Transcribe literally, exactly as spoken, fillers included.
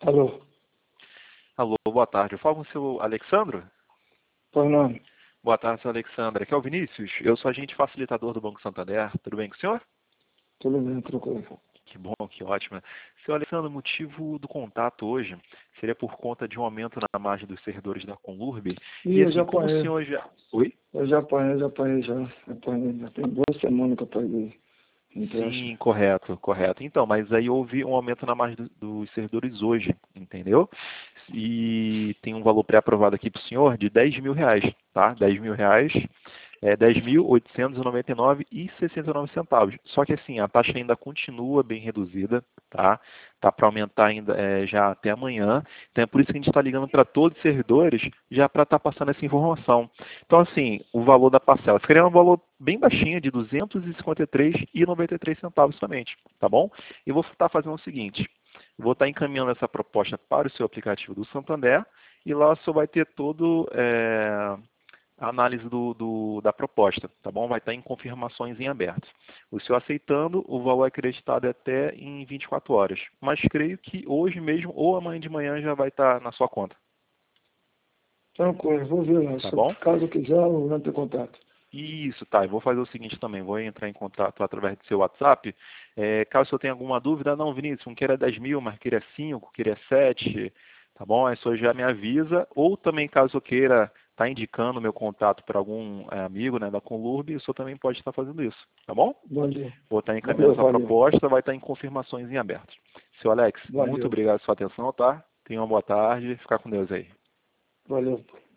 Alô, Alô, boa tarde. Eu falo com o seu Alexandro? pois não, Boa tarde, seu Alexandre. Aqui é o Vinícius. Eu sou agente facilitador do Banco Santander. Tudo bem com o senhor? tudo bem, tranquilo. Que bom, que ótimo. Seu Alexandre, o motivo do contato hoje seria por conta de um aumento na margem dos servidores da Conlurb. Ih, E eu já assim, como o apanhei, senhor já... Oi? eu já apanhei, já apanhei, já apanhei, já tem duas semanas que eu paguei empréstimo. Sim, correto, correto. Então, mas aí houve um aumento na margem do- dos servidores hoje, entendeu? E tem um valor pré-aprovado aqui para o senhor de dez mil reais, tá? dez mil reais, é dez mil oitocentos e noventa e nove e sessenta e nove centavos. Só que assim, a taxa ainda continua bem reduzida, tá? Tá para aumentar ainda é, já até amanhã. Então é por isso que a gente está ligando para todos os servidores já para estar passando essa informação. Então assim, o valor da parcela seria um valor bem baixinho de duzentos e cinquenta e três reais e noventa e três centavos somente, tá bom? E vou estar fazendo o seguinte, vou estar encaminhando essa proposta para o seu aplicativo do Santander e lá só vai ter todo é, a análise do, do, da proposta, tá bom? Vai estar em confirmações em aberto. O senhor aceitando, o valor é acreditado até em vinte e quatro horas. Mas creio que hoje mesmo ou amanhã de manhã já vai estar na sua conta, Tranquilo, vou ver lá, tá se bom? caso eu quiser eu entro em contato. Isso, tá. Eu vou fazer o seguinte também, vou entrar em contato através do seu WhatsApp. É, caso o senhor tenha alguma dúvida, não, Vinícius, não queira dez mil, mas queira cinco, queira sete, tá bom? Aí o senhor já me avisa. Ou também, caso eu queira estar indicando meu contato para algum é, amigo né, da Conlurb, o senhor também pode estar fazendo isso, tá bom? Valeu, Vou estar encaminhando valeu, essa valeu, proposta, vai estar em confirmações em aberto. Seu Alex, muito valeu, obrigado pela sua atenção, tá? Tenha uma boa tarde, ficar com Deus aí. valeu.